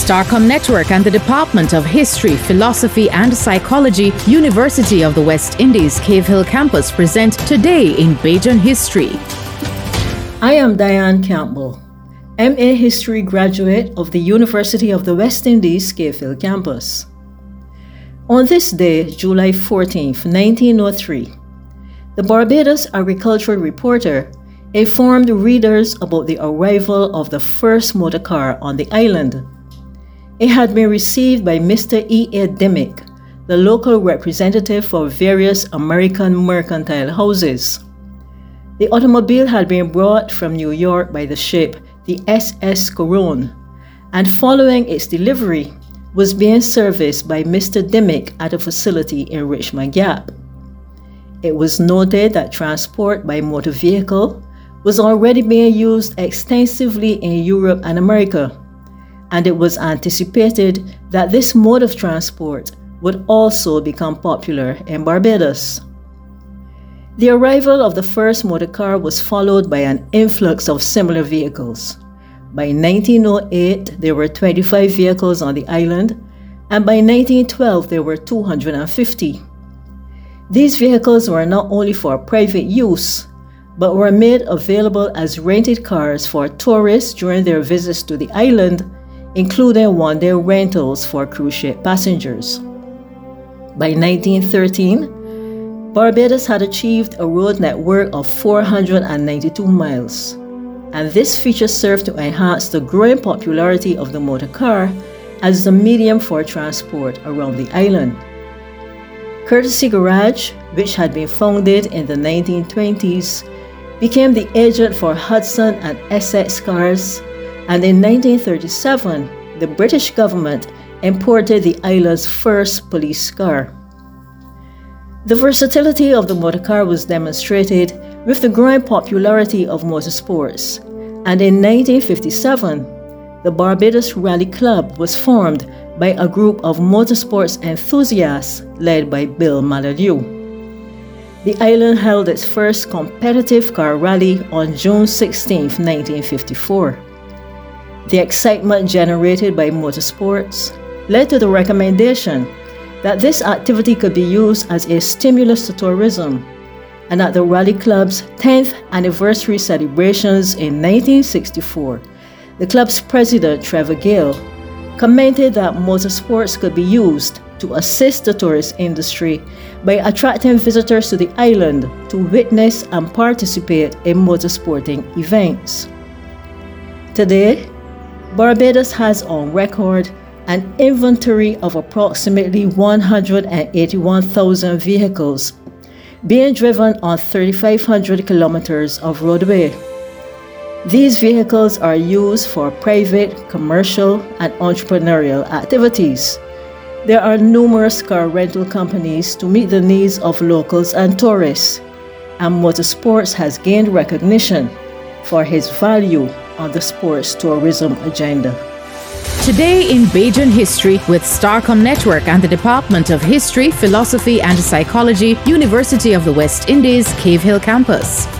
Starcom Network and the Department of History, Philosophy and Psychology, University of the West Indies, Cave Hill Campus present Today in Bajan History. I am Diane Campbell, MA History graduate of the University of the West Indies, Cave Hill Campus. On this day, July 14, 1903, the Barbados Agricultural Reporter informed readers about the arrival of the first motorcar on the island. It had been received by Mr. E.A. Dimmick, the local representative for various American mercantile houses. The automobile had been brought from New York by the ship, the SS Corone, and following its delivery, was being serviced by Mr. Dimmick at a facility in Richmond Gap. It was noted that transport by motor vehicle was already being used extensively in Europe and America, and it was anticipated that this mode of transport would also become popular in Barbados. The arrival of the first motorcar was followed by an influx of similar vehicles. By 1908, there were 25 vehicles on the island, and by 1912, there were 250. These vehicles were not only for private use, but were made available as rented cars for tourists during their visits to the island, including one-day rentals for cruise ship passengers. By 1913, Barbados had achieved a road network of 492 miles, and this feature served to enhance the growing popularity of the motor car as the medium for transport around the island. Courtesy Garage, which had been founded in the 1920s, became the agent for Hudson and Essex cars, and in 1937, the British government imported the island's first police car. The versatility of the motorcar was demonstrated with the growing popularity of motorsports, and in 1957, the Barbados Rally Club was formed by a group of motorsports enthusiasts led by Bill Malalieu. The island held its first competitive car rally on June 16, 1954. The excitement generated by motorsports led to the recommendation that this activity could be used as a stimulus to tourism, and at the Rally Club's 10th anniversary celebrations in 1964, the club's president, Trevor Gale, commented that motorsports could be used to assist the tourist industry by attracting visitors to the island to witness and participate in motorsporting events. Today, Barbados has on record an inventory of approximately 181,000 vehicles being driven on 3,500 kilometers of roadway. These vehicles are used for private, commercial, and entrepreneurial activities. There are numerous car rental companies to meet the needs of locals and tourists, and motorsports has gained recognition for its value on the sports tourism agenda. Today in Bajan History with Starcom Network and the Department of History, Philosophy and Psychology, University of the West Indies, Cave Hill Campus.